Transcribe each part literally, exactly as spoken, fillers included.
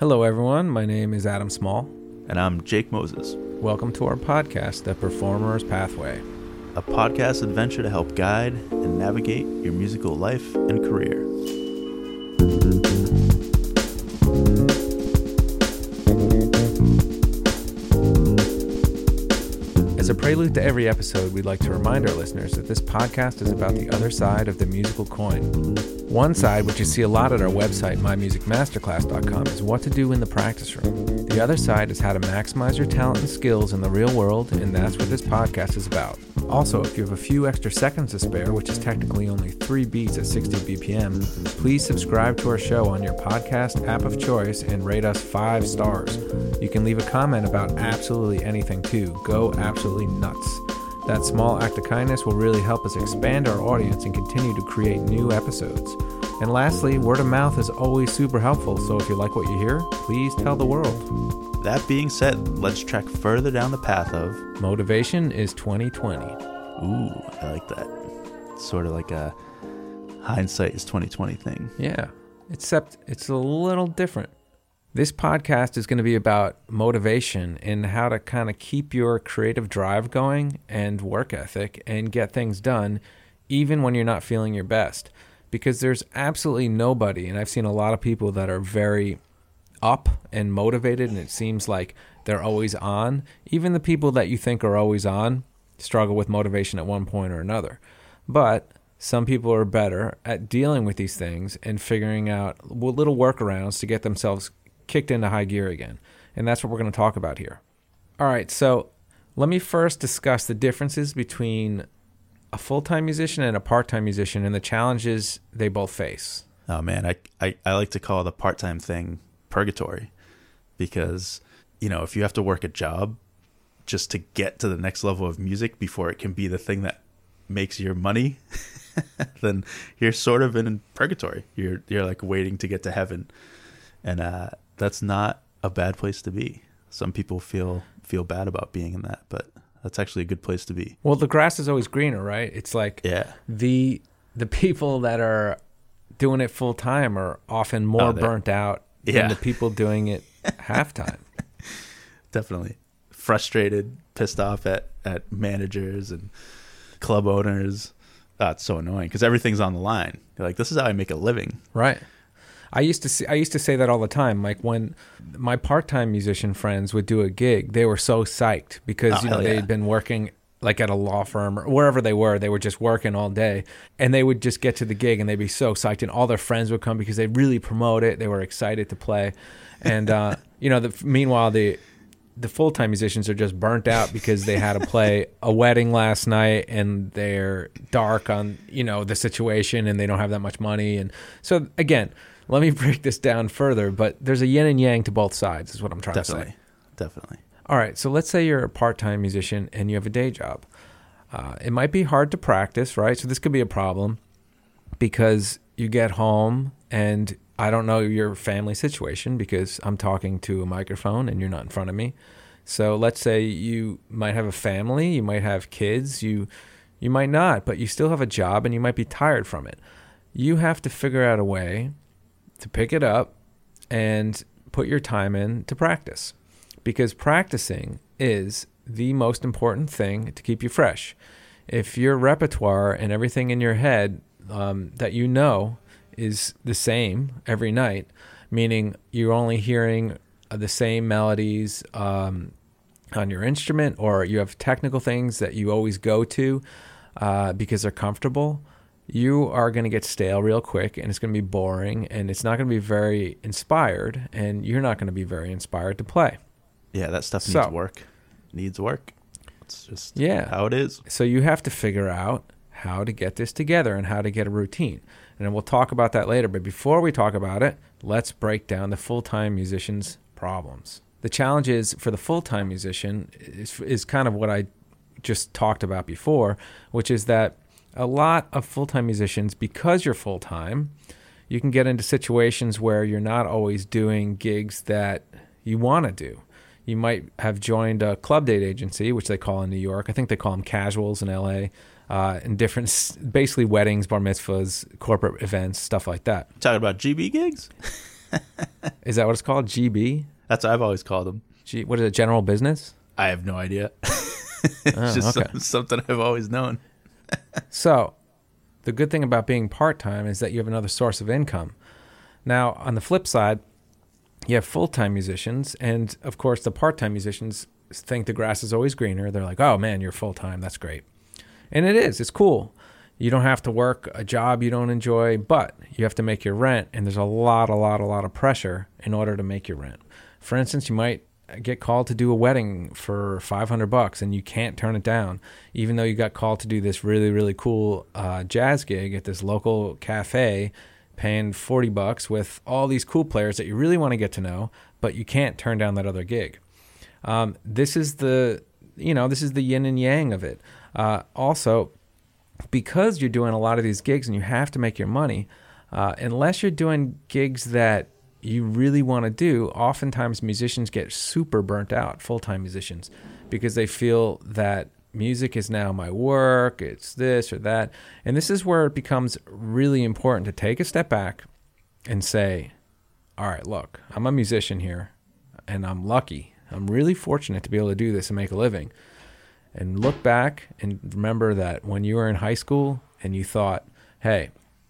Hello, everyone. My name is Adam Small. And I'm Jake Moses. Welcome to our podcast, The Performer's Pathway, a podcast adventure to help guide and navigate your musical life and career. As a prelude to every episode, we'd like to remind our listeners that this podcast is about the other side of the musical coin. One side, which you see a lot at our website, my music masterclass dot com, is what to do in the practice room. The other side is how to maximize your talent and skills in the real world, and that's what this podcast is about. Also, if you have a few extra seconds to spare, which is technically only three beats at sixty B P M, please subscribe to our show on your podcast app of choice and rate us five stars. You can leave a comment about absolutely anything too. Go absolutely nuts. That small act of kindness will really help us expand our audience and continue to create new episodes. And lastly, word of mouth is always super helpful, so if you like what you hear, please tell the world. That being said, let's track further down the path of... Motivation is twenty twenty. Ooh, I like that. It's sort of like a hindsight is twenty twenty thing. Yeah, except it's a little different. This podcast is going to be about motivation and how to kind of keep your creative drive going and work ethic and get things done even when you're not feeling your best. Because there's absolutely nobody, and I've seen a lot of people that are very up and motivated, and it seems like they're always on. Even the people that you think are always on struggle with motivation at one point or another. But some people are better at dealing with these things and figuring out little workarounds to get themselves kicked into high gear again. And that's what we're going to talk about here. All right, so let me first discuss the differences between a full-time musician and a part-time musician and the challenges they both face. Oh, man, I, I, I like to call the part-time thing purgatory because, you know, if you have to work a job just to get to the next level of music before it can be the thing that makes your money, then you're sort of in purgatory. You're you're like waiting to get to heaven. And uh, that's not a bad place to be. Some people feel feel bad about being in that, but that's actually a good place to be. Well, the grass is always greener, right? It's like yeah. the the people that are doing it full time are often more oh, burnt out yeah. than the people doing it half time. Definitely. Frustrated, pissed off at, at managers and club owners. Oh, it's so annoying because everything's on the line. You're like, this is how I make a living. Right. I used to see, I used to say that all the time. Like when my part-time musician friends would do a gig, they were so psyched because oh, you know they'd yeah. been working like at a law firm or wherever they were. They were just working all day, and they would just get to the gig and they'd be so psyched, and all their friends would come because they really promote it. They were excited to play, and uh, you know, the, meanwhile the the full-time musicians are just burnt out because they had to play a wedding last night and they're dark on you know the situation and they don't have that much money, and so again. Let me break this down further, but there's a yin and yang to both sides is what I'm trying Definitely. to say. Definitely. All right, so let's say you're a part-time musician and you have a day job. Uh, it might be hard to practice, right? So this could be a problem because you get home and I don't know your family situation because I'm talking to a microphone and you're not in front of me. So let's say you might have a family, you might have kids, you you might not, but you still have a job and you might be tired from it. You have to figure out a way to pick it up and put your time in to practice, because practicing is the most important thing to keep you fresh. If your repertoire and everything in your head um, that you know is the same every night, meaning you're only hearing the same melodies um, on your instrument, or you have technical things that you always go to uh, because they're comfortable, you are going to get stale real quick, and it's going to be boring, and it's not going to be very inspired, and you're not going to be very inspired to play. Yeah, that stuff needs so, work. Needs work. It's just yeah. how it is. So you have to figure out how to get this together and how to get a routine. And we'll talk about that later. But before we talk about it, let's break down the full-time musician's problems. The challenge is for the full-time musician is, is kind of what I just talked about before, which is that a lot of full-time musicians, because you're full-time, you can get into situations where you're not always doing gigs that you want to do. You might have joined a club date agency, which they call in New York. I think they call them casuals in L A, uh, and different, basically weddings, bar mitzvahs, corporate events, stuff like that. Talking about G B gigs? Is that what it's called? G B? That's what I've always called them. G, what is it, general business? I have no idea. It's Oh, just okay. some- something I've always known. So the good thing about being part-time is that you have another source of income. Now, on the flip side, you have full-time musicians, and of course the part-time musicians think the grass is always greener. They're like, oh man, you're full-time, that's great. And it is, it's cool. You don't have to work a job you don't enjoy, but you have to make your rent, and there's a lot, a lot, a lot of pressure in order to make your rent. For instance, you might get called to do a wedding for five hundred bucks, and you can't turn it down, even though you got called to do this really, really cool uh, jazz gig at this local cafe, paying forty bucks with all these cool players that you really want to get to know, but you can't turn down that other gig. Um, this is the, you know, this is the yin and yang of it. Uh, also, because you're doing a lot of these gigs and you have to make your money, uh, unless you're doing gigs that you really want to do, oftentimes musicians get super burnt out, full-time musicians, because they feel that music is now my work, it's this or that. And this is where it becomes really important to take a step back and say, all right, look, I'm a musician here, and I'm lucky. I'm really fortunate to be able to do this and make a living. And look back and remember that when you were in high school and you thought, hey,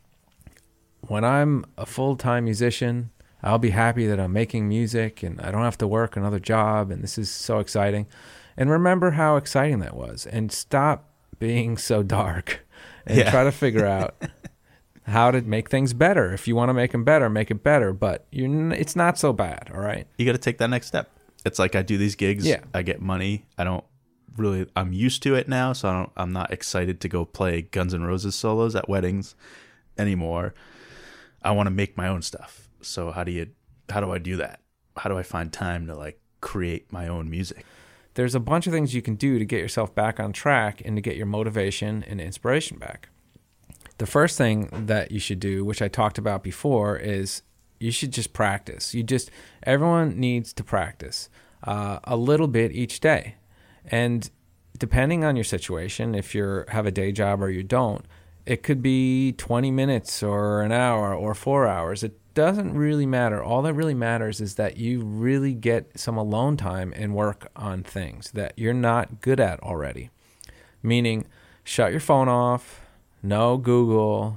when I'm a full-time musician, I'll be happy that I'm making music and I don't have to work another job, and this is so exciting. And remember how exciting that was, and stop being so dark and Yeah. try to figure out how to make things better. If you want to make them better, make it better, but you're n- it's not so bad, all right? You got to take that next step. It's like I do these gigs, Yeah. I get money. I don't really, I'm used to it now, so I don't, I'm not excited to go play Guns N' Roses solos at weddings anymore. I want to make my own stuff. So how do you, how do I do that? How do I find time to like create my own music? There's a bunch of things you can do to get yourself back on track and to get your motivation and inspiration back. The first thing that you should do, which I talked about before, is you should just practice. You just, everyone needs to practice uh, a little bit each day. And depending on your situation, if you have a day job or you don't, it could be twenty minutes or an hour or four hours. It doesn't really matter. All that really matters is that you really get some alone time and work on things that you're not good at already. Meaning, shut your phone off, no Google,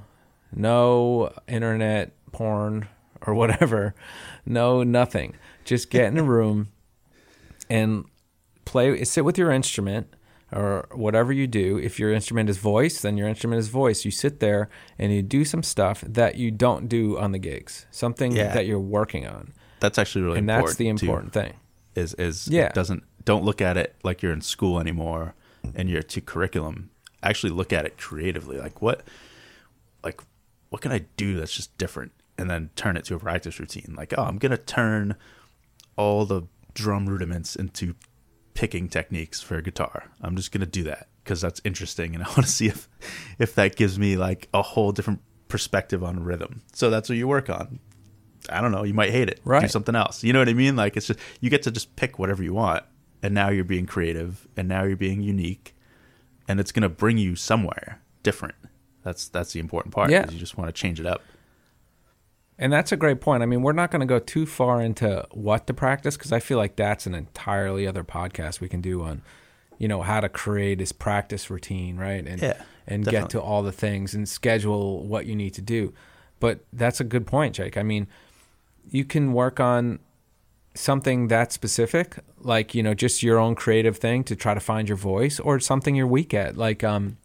no internet porn or whatever, no nothing. Just get in a room and play, sit with your instrument or whatever you do. If your instrument is voice, then your instrument is voice. You sit there and you do some stuff that you don't do on the gigs, something Yeah. that you're working on. That's actually really And important. that's the important too, thing. Is is Yeah. it doesn't don't look at it like you're in school anymore and you're to curriculum. Actually look at it creatively. Like what like what can I do that's just different? And then turn it to a practice routine. Like, oh, I'm gonna turn all the drum rudiments into picking techniques for a guitar. I'm just gonna do that because that's interesting, and I want to see if if that gives me like a whole different perspective on rhythm. So that's what you work on. I don't know. You might hate it. Right. Do something else. You know what I mean? Like it's just you get to just pick whatever you want, and now you're being creative, and now you're being unique, and it's gonna bring you somewhere different. That's that's the important part. Yeah. Is you just want to change it up. And that's a great point. I mean, we're not going to go too far into what to practice because I feel like that's an entirely other podcast we can do on, you know, how to create this practice routine, right? And Yeah, and get definitely. to all the things and schedule what you need to do. But that's a good point, Jake. I mean, you can work on something that's specific, like, you know, just your own creative thing to try to find your voice, or something you're weak at. Like um,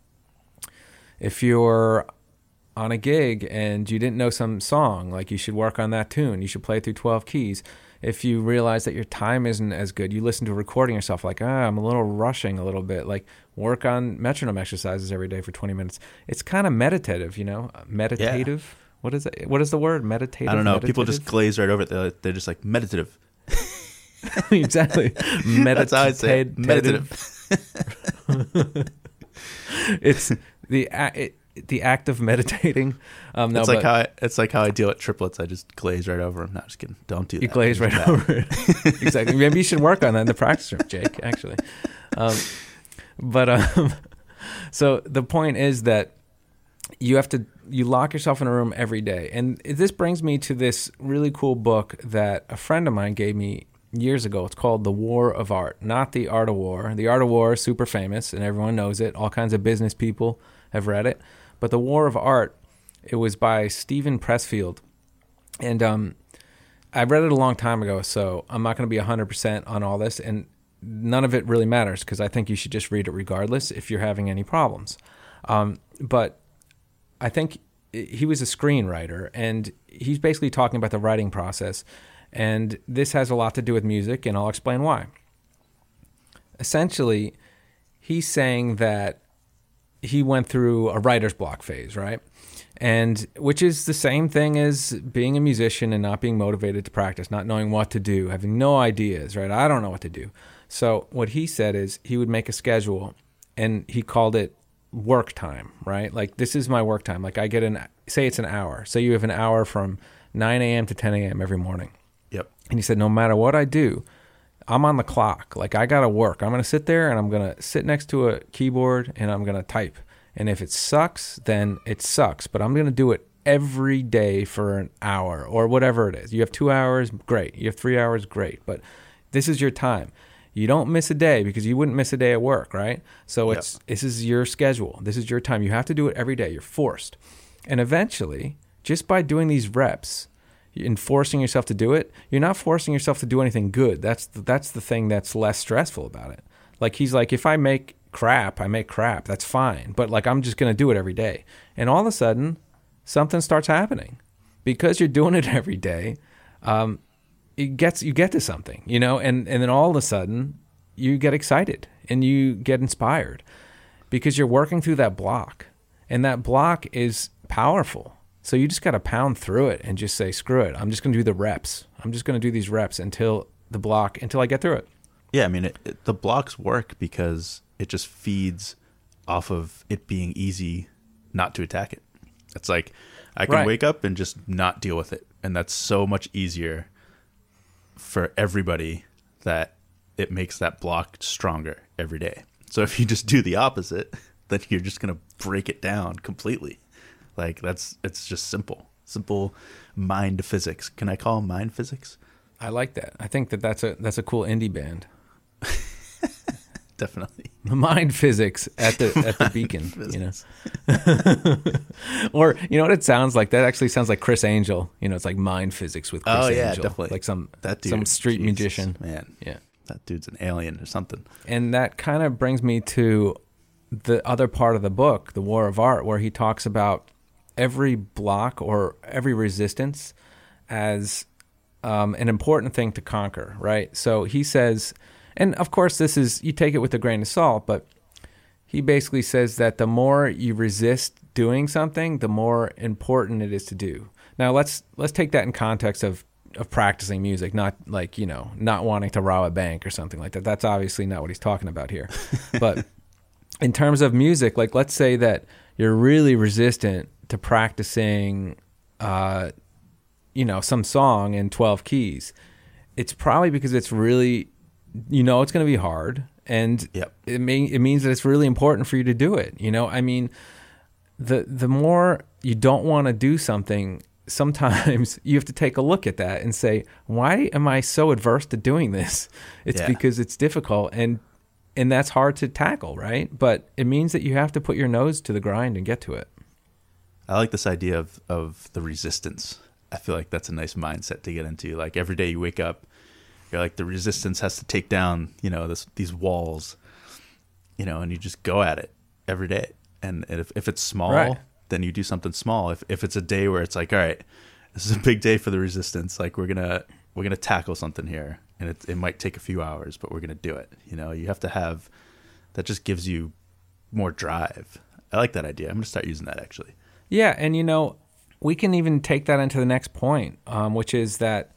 if you're on a gig and you didn't know some song, like you should work on that tune. You should play it through twelve keys. If you realize that your time isn't as good, you listen to a recording yourself like, ah, I'm a little rushing a little bit. Like work on metronome exercises every day for twenty minutes. It's kind of meditative, you know, meditative. Yeah. What is it? What is the word? Meditative? I don't know. Meditative? People just glaze right over it. They're, they're just like meditative. Exactly. Meditative. That's how I say it. Meditative. It's the it, the act of meditating. Um, no, it's like but how I, it's like how I deal with triplets. I just glaze right over them. Not just kidding. Don't do that. you glaze right Bad. over it. Exactly. Maybe you should work on that in the practice room, Jake. Actually, um, but um, so the point is that you have to you lock yourself in a room every day. And this brings me to this really cool book that a friend of mine gave me years ago. It's called The War of Art, not The Art of War. The Art of War is super famous and everyone knows it. All kinds of business people have read it. But The War of Art, it was by Stephen Pressfield. And um, I read it a long time ago, so I'm not going to be one hundred percent on all this. And none of it really matters because I think you should just read it regardless if you're having any problems. Um, but I think he was a screenwriter, and he's basically talking about the writing process. And this has a lot to do with music, and I'll explain why. Essentially, he's saying that he went through a writer's block phase, right? And which is the same thing as being a musician and not being motivated to practice, not knowing what to do, having no ideas, right? I don't know what to do. So what he said is he would make a schedule, and he called it work time, right? Like, this is my work time. Like, I get an, say it's an hour. Say you have an hour from nine a.m. to ten a.m. every morning. Yep. And he said, no matter what I do, I'm on the clock. Like, I got to work. I'm going to sit there and I'm going to sit next to a keyboard and I'm going to type. And if it sucks, then it sucks. But I'm going to do it every day for an hour or whatever it is. You have two hours, great. You have three hours, great. But this is your time. You don't miss a day because you wouldn't miss a day at work, right? So it's yep. This is your schedule. This is your time. You have to do it every day. You're forced. And eventually, just by doing these reps, and forcing yourself to do it, you're not forcing yourself to do anything good. That's the, that's the thing that's less stressful about it. Like, he's like, if I make crap, I make crap. That's fine. But like, I'm just going to do it every day. And all of a sudden, something starts happening because you're doing it every day. Um, it gets you get to something, you know, and, and then all of a sudden you get excited and you get inspired because you're working through that block, and that block is powerful. So you just got to pound through it and just say, screw it. I'm just going to do the reps. I'm just going to do these reps until the block, until I get through it. Yeah, I mean, it, it, the blocks work because it just feeds off of it being easy not to attack it. It's like, I can right. wake up and just not deal with it. And that's so much easier for everybody that it makes that block stronger every day. So if you just do the opposite, then you're just going to break it down completely. Like, that's, it's just simple, simple mind physics. Can I call mind physics? I like that. I think that that's a, that's a cool indie band. Definitely. Mind physics at the, at the Beacon, you know? Or, you know what it sounds like? That actually sounds like Chris Angel. You know, it's like mind physics with Chris oh, Angel. yeah, definitely. Like some, that dude, some street Jesus, magician. Man. Yeah. That dude's an alien or something. And that kind of brings me to the other part of the book, The War of Art, where he talks about every block or every resistance as um, an important thing to conquer, right? So he says, and of course this is, you take it with a grain of salt, but he basically says that the more you resist doing something, the more important it is to do. Now let's let's take that in context of of practicing music, not like, you know, not wanting to rob a bank or something like that. That's obviously not what he's talking about here. But in terms of music, like, let's say that you're really resistant to practicing, uh, you know, some song in twelve keys. It's probably because it's really, you know, it's going to be hard, and yep. it mean it means that it's really important for you to do it. You know, I mean, the the more you don't want to do something, sometimes you have to take a look at that and say, why am I so adverse to doing this? It's yeah. because it's difficult, and and that's hard to tackle, right? But it means that you have to put your nose to the grind and get to it. I like this idea of, of the resistance. I feel like that's a nice mindset to get into. Like, every day you wake up, you're like, the resistance has to take down, you know, this, these walls, you know, and you just go at it every day. And if, if it's small, right. then you do something small. If if it's a day where it's like, all right, this is a big day for the resistance. Like, we're gonna we're gonna tackle something here, and it it might take a few hours, but we're gonna do it. You know, you have to have that. Just gives you more drive. I like that idea. I'm gonna start using that actually. Yeah, and you know, we can even take that into the next point, um, which is that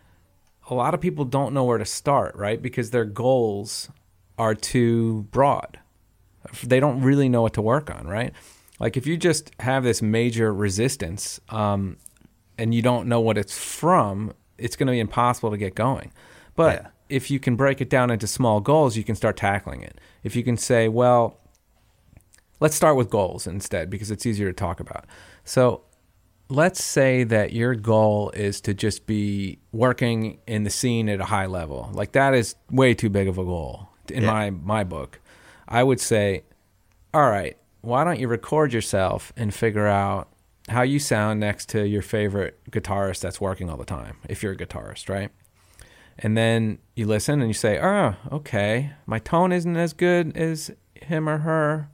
a lot of people don't know where to start, right? Because their goals are too broad. They don't really know what to work on, right? Like, if you just have this major resistance um, and you don't know what it's from, it's going to be impossible to get going. But yeah. if you can break it down into small goals, you can start tackling it. If you can say, well, let's start with goals instead because it's easier to talk about. So let's say that your goal is to just be working in the scene at a high level. Like that is way too big of a goal in yeah. my, my book. I would say, all right, why don't you record yourself and figure out how you sound next to your favorite guitarist that's working all the time, if you're a guitarist, right? And then you listen and you say, oh, okay, my tone isn't as good as him or her.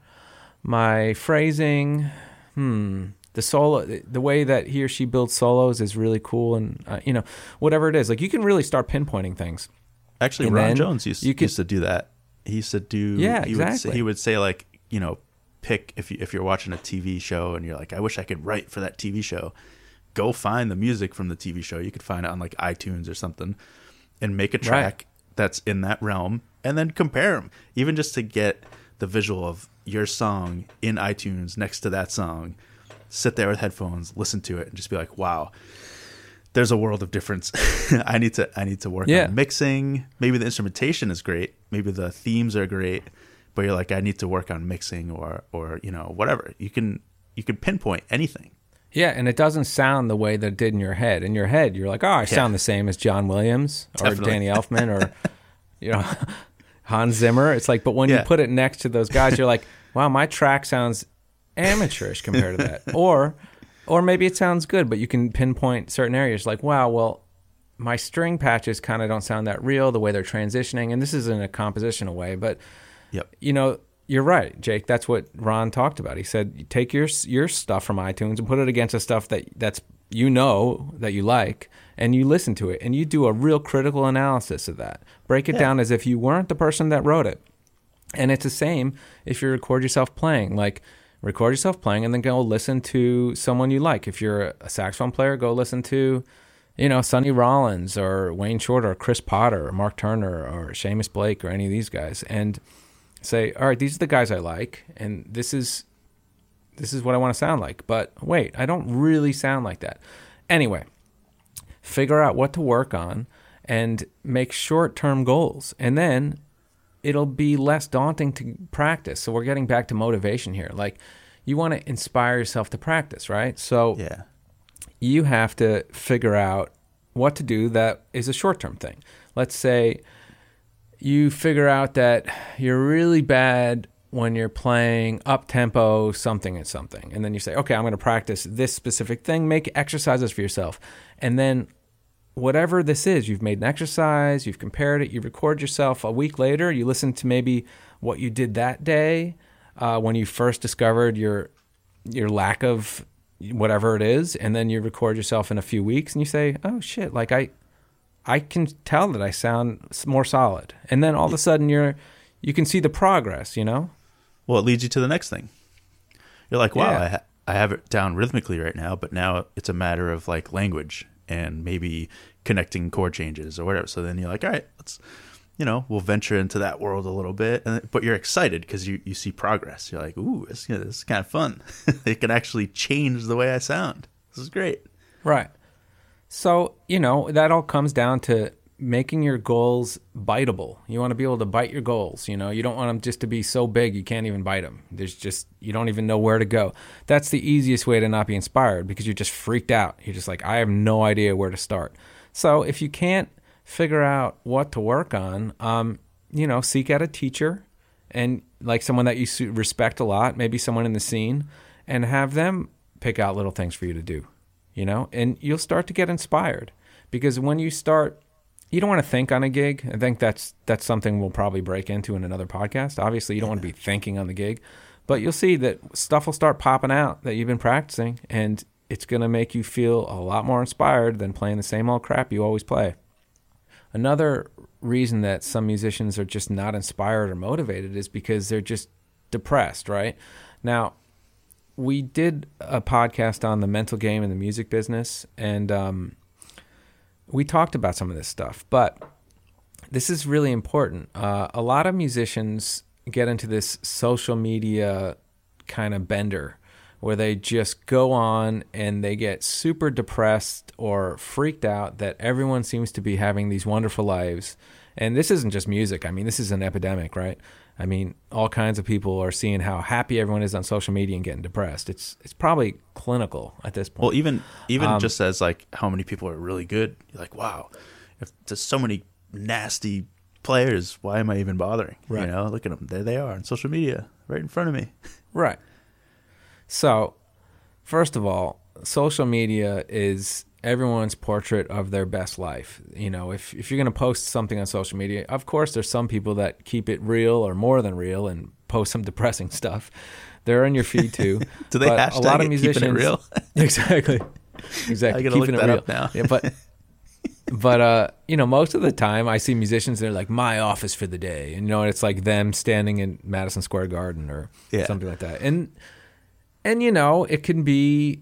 My phrasing, hmm, the solo, the way that he or she builds solos is really cool. And, uh, you know, whatever it is, like you can really start pinpointing things. Actually, and Ron Jones used, you could, used to do that. He used to do, yeah, he exactly. Would say, he would say like, you know, pick, if, you, if you're watching a T V show and you're like, I wish I could write for that T V show, go find the music from the T V show. You could find it on like iTunes or something and make a track right. that's in that realm and then compare them, even just to get the visual of your song in iTunes next to that song. Sit there with headphones, listen to it, and just be like, wow, there's a world of difference. I need to I need to work yeah. on mixing. Maybe the instrumentation is great. Maybe the themes are great. But you're like, I need to work on mixing or or you know, whatever. You can you can pinpoint anything. Yeah, and it doesn't sound the way that it did in your head. In your head, you're like, oh, I yeah. sound the same as John Williams or Definitely. Danny Elfman or you know Hans Zimmer. It's like, but when yeah. you put it next to those guys, you're like, wow, my track sounds amateurish compared to that. Or or maybe it sounds good, but you can pinpoint certain areas like, wow, well, my string patches kind of don't sound that real, the way they're transitioning. And this is in a compositional way, but yep. you know, you're right, Jake. That's what Ron talked about. He said, you take your your stuff from iTunes and put it against the stuff that that's you know that you like, and you listen to it, and you do a real critical analysis of that. Break it yeah. down as if you weren't the person that wrote it. And it's the same if you record yourself playing. Like, record yourself playing and then go listen to someone you like. If you're a saxophone player, go listen to, you know, Sonny Rollins or Wayne Shorter or Chris Potter or Mark Turner or Seamus Blake or any of these guys, and say, all right, these are the guys I like, and this is this is what I want to sound like. But wait, I don't really sound like that. Anyway, figure out what to work on and make short-term goals, and then it'll be less daunting to practice. So we're getting back to motivation here. Like, you want to inspire yourself to practice, right? So yeah. you have to figure out what to do that is a short-term thing. Let's say you figure out that you're really bad when you're playing up-tempo something and something. And then you say, okay, I'm going to practice this specific thing. Make exercises for yourself. And then whatever this is, you've made an exercise, you've compared it, you record yourself a week later, you listen to maybe what you did that day uh, when you first discovered your your lack of whatever it is, and then you record yourself in a few weeks and you say, oh shit, like I I can tell that I sound more solid. And then all of a sudden you're you can see the progress, you know? Well, it leads you to the next thing. You're like, wow, Yeah. I, ha- I have it down rhythmically right now, but now it's a matter of like language and maybe connecting chord changes or whatever. So then you're like, all right, let's, you know, we'll venture into that world a little bit. And, but you're excited because you, you see progress. You're like, ooh, this, you know, this is kind of fun. It can actually change the way I sound. This is great. Right. So, you know, that all comes down to making your goals biteable. You want to be able to bite your goals. You know, you don't want them just to be so big you can't even bite them. There's just, you don't even know where to go. That's the easiest way to not be inspired because you're just freaked out. You're just like, I have no idea where to start. So if you can't figure out what to work on, um, you know, seek out a teacher and like someone that you respect a lot, maybe someone in the scene, and have them pick out little things for you to do, you know, and you'll start to get inspired because when you start, you don't want to think on a gig. I think that's that's something we'll probably break into in another podcast. Obviously, you don't want to be thinking on the gig, but you'll see that stuff will start popping out that you've been practicing, and it's going to make you feel a lot more inspired than playing the same old crap you always play. Another reason that some musicians are just not inspired or motivated is because they're just depressed, right? Now, we did a podcast on the mental game in the music business, and um, we talked about some of this stuff, but this is really important. Uh, a lot of musicians get into this social media kind of bender where they just go on and they get super depressed or freaked out that everyone seems to be having these wonderful lives. And this isn't just music. I mean, this is an epidemic, right? I mean, all kinds of people are seeing how happy everyone is on social media and getting depressed. It's it's probably clinical at this point. Well, even even Um, just as like how many people are really good, you're like, wow, if there's so many nasty players, why am I even bothering? Right. You know, look at them. There they are on social media right in front of me. Right. So, first of all, social media is everyone's portrait of their best life. You know, if if you're going to post something on social media, of course, there's some people that keep it real or more than real and post some depressing stuff. They're in your feed too. Do they but hashtag a lot of it, musicians, keeping it real? exactly, exactly, I gotta keeping look it that real up now. Yeah, but but uh, you know, most of the time I see musicians. They're like, my office for the day, and you know, it's like them standing in Madison Square Garden or Yeah. something like that, and and you know, it can be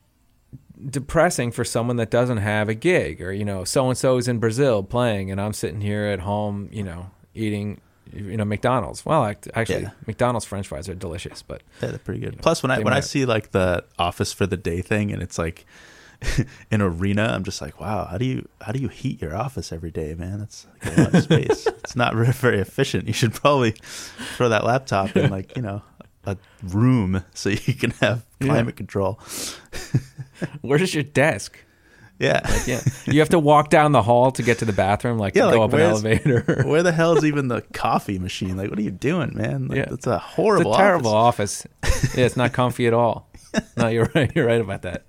depressing for someone that doesn't have a gig, or you know, so and so is in Brazil playing and I'm sitting here at home, you know, eating, you know, McDonald's. Well, act- actually, Yeah. McDonald's French fries are delicious, but Yeah, they're pretty good. You know, Plus, when I they when I might- see like the office for the day thing, and it's like an arena, I'm just like, wow, how do you how do you heat your office every day, man? That's like a lot of space. It's not very, very efficient. You should probably throw that laptop in like, you know, a room so you can have climate Yeah. control. where's your desk? Yeah. Yeah, you have to walk down the hall to get to the bathroom, like Yeah, to go like, up an where's- elevator. Where the hell is even the coffee machine? Like, what are you doing, man? Like, Yeah. that's a It's horrible a terrible office. office. Yeah, it's not comfy at all. No, you're right. You're right about that.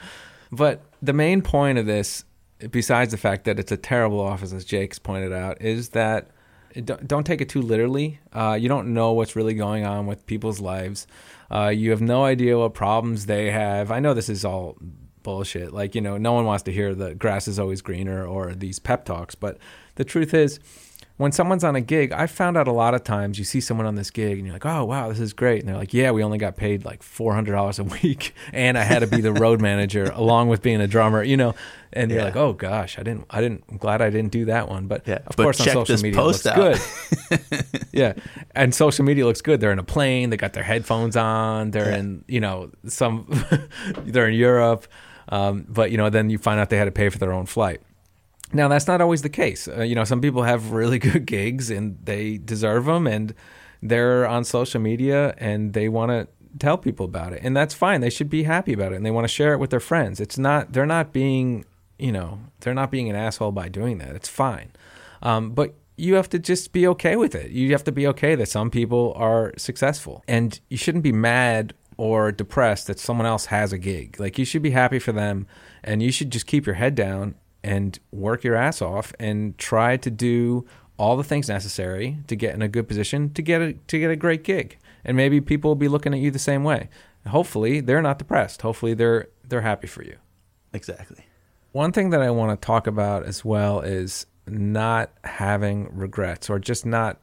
But the main point of this, besides the fact that it's a terrible office, as Jake's pointed out, is that it don't, don't take it too literally. Uh, you don't know what's really going on with people's lives. Uh, you have no idea what problems they have. I know this is all bullshit. Like, you know, no one wants to hear the grass is always greener or these pep talks. But the truth is, when someone's on a gig, I found out a lot of times you see someone on this gig and you're like, oh, wow, this is great. And they're like, yeah, we only got paid like four hundred dollars a week. And I had to be the road manager along with being a drummer, you know. And you're Yeah. like, oh, gosh, I didn't, I didn't, I'm glad I didn't do that one. But Yeah, of but course, on check social this media, it post looks out. good. Yeah. And social media looks good. They're in a plane. They got their headphones on. They're Yeah. in, you know, some, they're in Europe. Um, but, you know, then you find out they had to pay for their own flight. Now, that's not always the case. Uh, you know, some people have really good gigs and they deserve them, and they're on social media and they want to tell people about it. And that's fine. They should be happy about it and they want to share it with their friends. It's not, they're not being, you know, they're not being an asshole by doing that. It's fine. Um, but you have to just be okay with it. You have to be okay that some people are successful, and you shouldn't be mad or depressed that someone else has a gig. Like, you should be happy for them, and you should just keep your head down and work your ass off and try to do all the things necessary to get in a good position to get a, to get a great gig. And maybe people will be looking at you the same way. Hopefully they're not depressed. Hopefully they're they're happy for you. Exactly. One thing that I want to talk about as well is not having regrets, or just not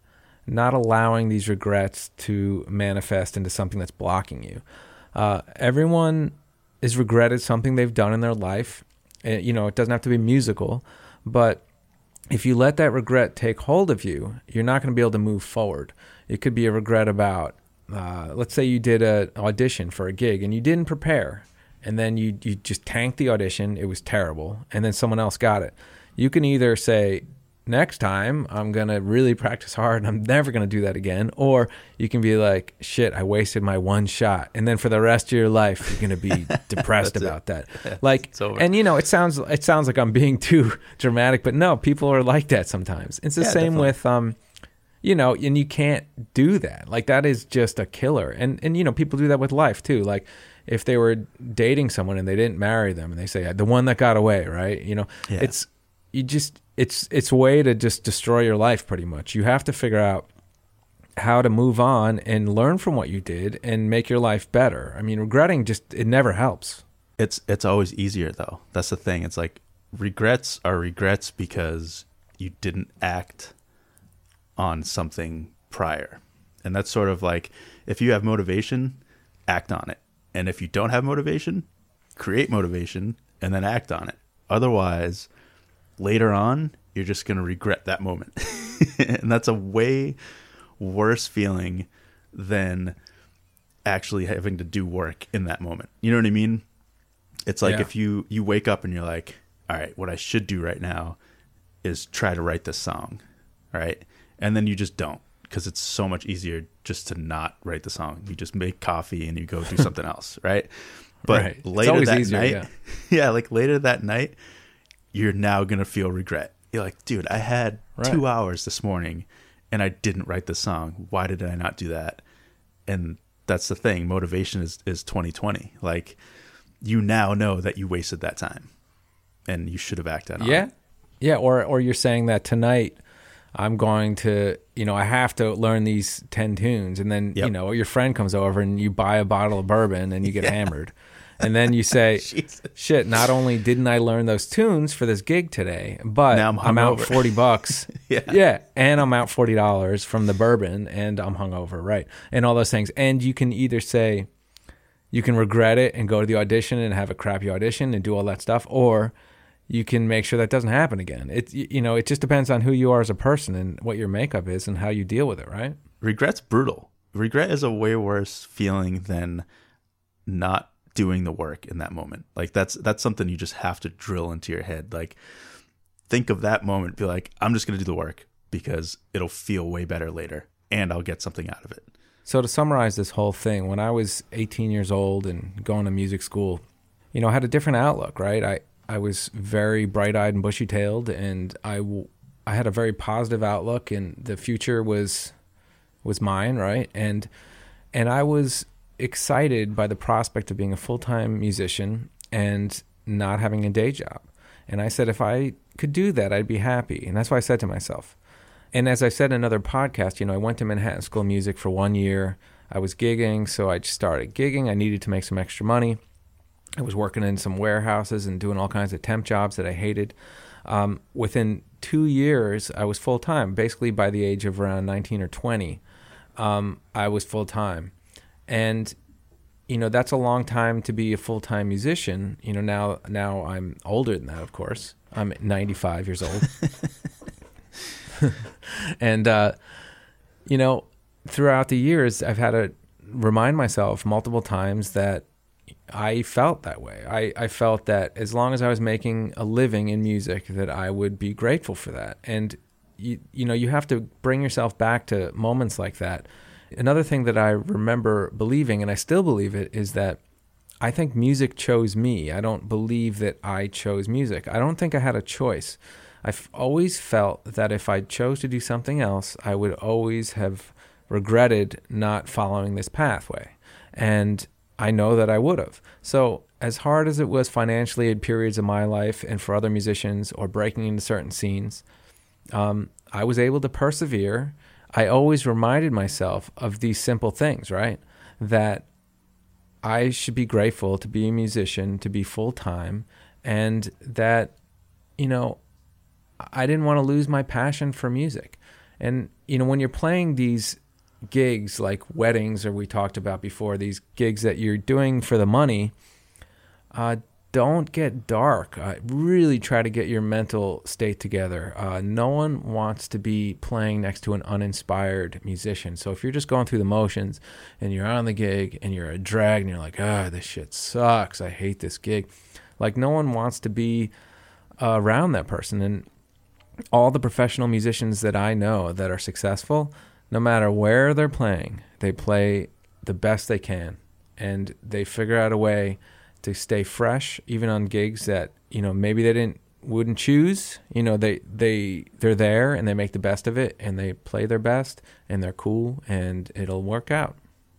not allowing these regrets to manifest into something that's blocking you. Uh, everyone has regretted something they've done in their life. Uh, you know, it doesn't have to be musical, but if you let that regret take hold of you, you're not going to be able to move forward. It could be a regret about, uh, let's say you did an audition for a gig and you didn't prepare, and then you, you just tanked the audition. It was terrible, and then someone else got it. You can either say, next time I'm going to really practice hard and I'm never going to do that again. Or you can be like, shit, I wasted my one shot. And then for the rest of your life, you're going to be depressed about that. Like, It's over. and you know, it sounds, it sounds like I'm being too dramatic, but no, people are like that sometimes. It's the Yeah, same definitely. with, um, you know, and you can't do that. Like, that is just a killer. And, and, you know, people do that with life too. Like, if they were dating someone and they didn't marry them and they say, the one that got away, right? You know, Yeah. it's, you just, it's, it's a way to just destroy your life pretty much. You have to figure out how to move on and learn from what you did and make your life better. I mean, regretting just, it never helps. It's it's always easier though. That's the thing. It's like regrets are regrets because you didn't act on something prior. And that's sort of like, if you have motivation, act on it. And if you don't have motivation, create motivation and then act on it. Otherwise, later on, you're just going to regret that moment. And that's a way worse feeling than actually having to do work in that moment. You know what I mean? It's like Yeah. if you, you wake up and you're like, all right, what I should do right now is try to write this song. All right. And then you just don't, because it's so much easier just to not write the song. You just make coffee and you go do something else. Right. But Right. It's later always that easier, night, yeah. yeah, like later that night, you're now going to feel regret. You're like, dude, I had Right. two hours this morning and I didn't write the song. Why did I not do that? And that's the thing. Motivation is, is twenty twenty. Like, you now know that you wasted that time and you should have acted on Yeah. it. Yeah. Or, or you're saying that tonight I'm going to, you know, I have to learn these ten tunes. And then, Yep. you know, your friend comes over and you buy a bottle of bourbon and you get Yeah. hammered. And then you say, Jesus. shit, not only didn't I learn those tunes for this gig today, but Now I'm I'm, out hungover. forty bucks. Yeah. Yeah. And I'm out forty dollars from the bourbon and I'm hungover. Right. And all those things. And you can either say, you can regret it and go to the audition and have a crappy audition and do all that stuff, or you can make sure that doesn't happen again. It, you know, it just depends on who you are as a person and what your makeup is and how you deal with it. Right. Regret's brutal. Regret is a way worse feeling than not doing the work in that moment. Like that's that's something you just have to drill into your head. Like, think of that moment, be like, I'm just going to do the work because it'll feel way better later and I'll get something out of it. So to summarize this whole thing, when I was eighteen years old and going to music school, you know, I had a different outlook, right? I, I was very bright-eyed and bushy-tailed, and I, w- I had a very positive outlook, and the future was was mine, right? And and I was excited by the prospect of being a full-time musician and not having a day job. And I said, if I could do that, I'd be happy. And that's what I said to myself. And as I said in another podcast, you know, I went to Manhattan School of Music for one year. I was gigging, so I just started gigging. I needed to make some extra money. I was working in some warehouses and doing all kinds of temp jobs that I hated. Um, within two years, I was full-time. Basically, by the age of around nineteen or twenty, um, I was full-time. And, you know, that's a long time to be a full-time musician. You know, now now I'm older than that, of course. I'm ninety-five years old. And, uh, you know, throughout the years, I've had to remind myself multiple times that I felt that way. I, I felt that as long as I was making a living in music, that I would be grateful for that. And, you, you know, you have to bring yourself back to moments like that. Another thing that I remember believing, and I still believe it, is that I think music chose me. I don't believe that I chose music. I don't think I had a choice. I've always felt that if I chose to do something else, I would always have regretted not following this pathway. And I know that I would have. So as hard as it was financially at periods of my life and for other musicians or breaking into certain scenes, um, I was able to persevere. I always reminded myself of these simple things, right? That I should be grateful to be a musician, to be full-time, and that, you know, I didn't want to lose my passion for music. And, you know, when you're playing these gigs like weddings, or we talked about before, these gigs that you're doing for the money, uh, don't get dark. Uh, really try to get your mental state together. Uh, no one wants to be playing next to an uninspired musician. So if you're just going through the motions and you're on the gig and you're a drag and you're like, ah, this shit sucks, I hate this gig. Like, no one wants to be uh, around that person. And all the professional musicians that I know that are successful, no matter where they're playing, they play the best they can, and they figure out a way to stay fresh, even on gigs that, you know, maybe they didn't wouldn't choose. You know, they they they're there and they make the best of it, and they play their best, and they're cool, and it'll work out.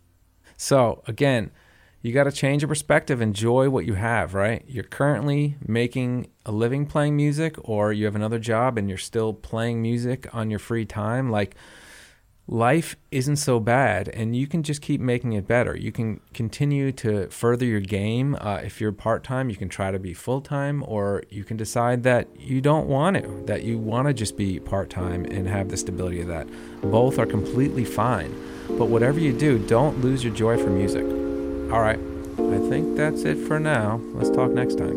So again, you got to change your perspective, enjoy what you have, right? You're currently making a living playing music, or you have another job and you're still playing music on your free time. Like, life isn't so bad, and you can just keep making it better. You can continue to further your game. Uh, if you're part-time, you can try to be full-time, or you can decide that you don't want to, that you want to just be part-time and have the stability of that. Both are completely fine. But whatever you do, don't lose your joy for music. All right, I think that's it for now. Let's talk next time.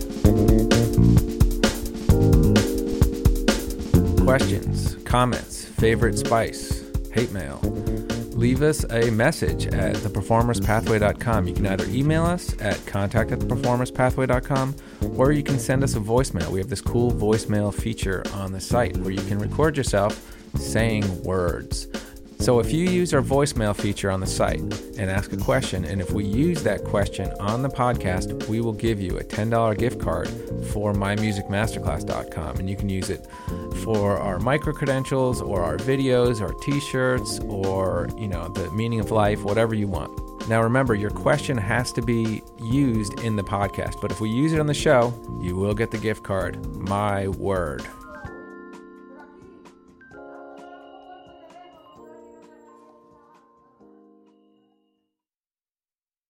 Questions, comments, favorite spice, hate mail, leave us a message at the performers pathway dot com. You can either email us at contact at the performers pathway dot com, or you can send us a voicemail. We have this cool voicemail feature on the site where you can record yourself saying words. So if you use our voicemail feature on the site and ask a question, and if we use that question on the podcast, we will give you a ten dollars gift card for my music masterclass dot com, and you can use it for our micro-credentials or our videos or t-shirts or, you know, the meaning of life, whatever you want. Now remember, your question has to be used in the podcast, but if we use it on the show, you will get the gift card. My word.